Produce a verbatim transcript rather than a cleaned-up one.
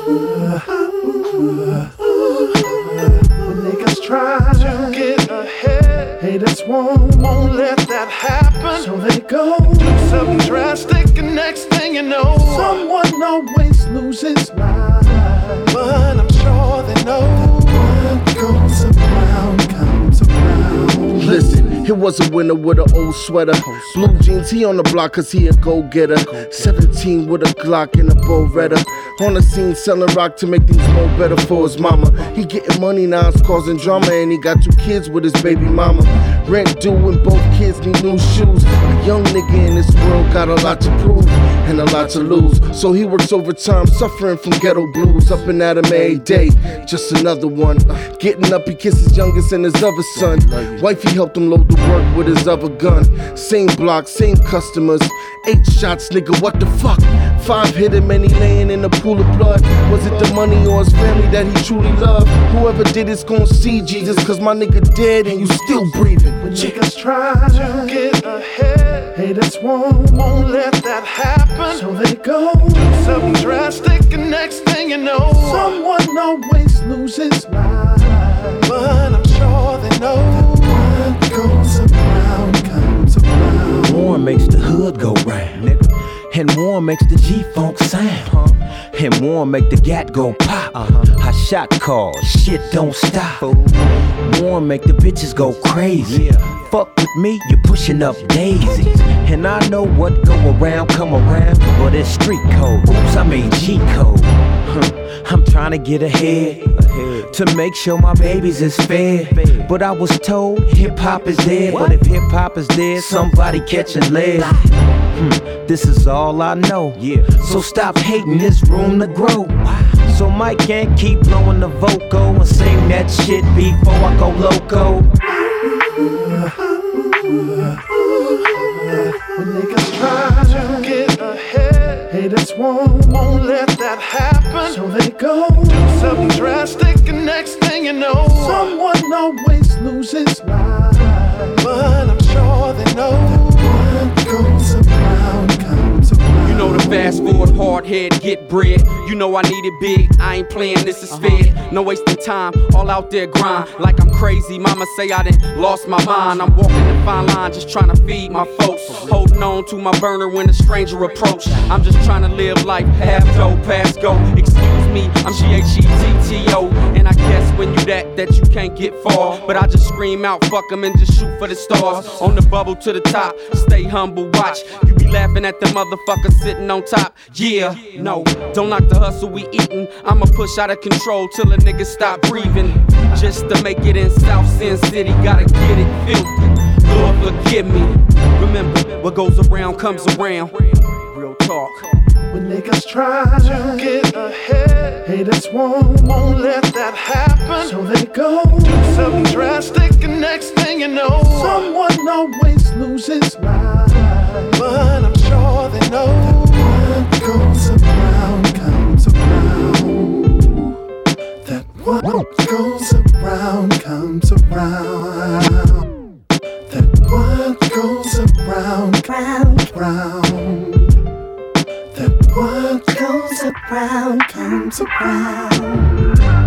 When niggas try to get ahead, haters won't, won't let that happen. So they go do something drastic, and next thing you know, someone always loses life. But I'm sure they know what goes around comes around. Listen, it was a winter with an old sweater. Blue jeans, he on the block cause he a go-getter. seventeen with a Glock and a Beretta. On the scene selling rock to make things more better for his mama. He getting money now, it's causing drama. And he got two kids with his baby mama. Rent due and both kids need new shoes. A young nigga in this world got a lot to prove and a lot to lose. So he works overtime, suffering from ghetto blues. Up and at him every day, just another one. Getting up, he kisses youngest and his other son. Wifey helped him load the work with his other gun. Same block, same customers. Eight shots, nigga, what the fuck? Five hit him and he laying in a pool of blood. Was it the money or his family that he truly loved? Whoever did it's gon' see Jesus, cause my nigga dead and you still breathing. When niggas try to get ahead, haters won't, won't let that happen. So they go do something drastic, and next thing you know, someone always loses life. But I'm sure they know what goes around comes around. War makes the hood go round, nigga. And war makes the G-Funk sound, huh? And war make the gat go pop. Uh-huh. I shot calls, shit don't stop. War make the bitches go crazy. Yeah. Fuck with me, you're pushing up daisies. And I know what go around, come around. But it's street code, oops, I mean G-code. Huh. I'm trying to get ahead, ahead to make sure my babies is fed. But I was told hip-hop is dead. What? But if hip-hop is dead, somebody catching lead. Hmm, this is all I know. Yeah. So stop hating, there's room to grow. So Mike can't keep blowing the vocal and sing that shit before I go loco. When niggas try to get ahead, haters won't, won't let that happen. So they go do something drastic, and next thing you know, someone always loses life. But I'm sure they know what goes around comes around. You know the fast forward, hard head, get bread. You know I need it big, I ain't playing, this is fed. No wasting time, all out there grind. Like I'm crazy, mama say I done lost my mind. I'm walking the fine line, just trying to feed my folks. Holding on to my burner when a stranger approach. I'm just trying to live life, half dough, pass go. Excuse me, I'm G H E T T O. And I guess when you that, that you can't get far. But I just scream out, fuck 'em and just shoot for the stars. On the bubble to the top, stay humble, watch. You be laughing at the motherfucker sitting on top. Yeah, no, don't knock the hustle we eatin'. I'ma push out of control till a nigga stop breathing. Just to make it in South Sin City, gotta get it filthy. Lord forgive me. Remember, what goes around comes around. Real talk. When niggas try to get ahead, haters won't, won't let that happen. So they go do something drastic, and next thing you know, someone always loses life. But I'm sure they know what goes around comes around. That what goes around comes around. That what goes around comes around. That what goes around comes around.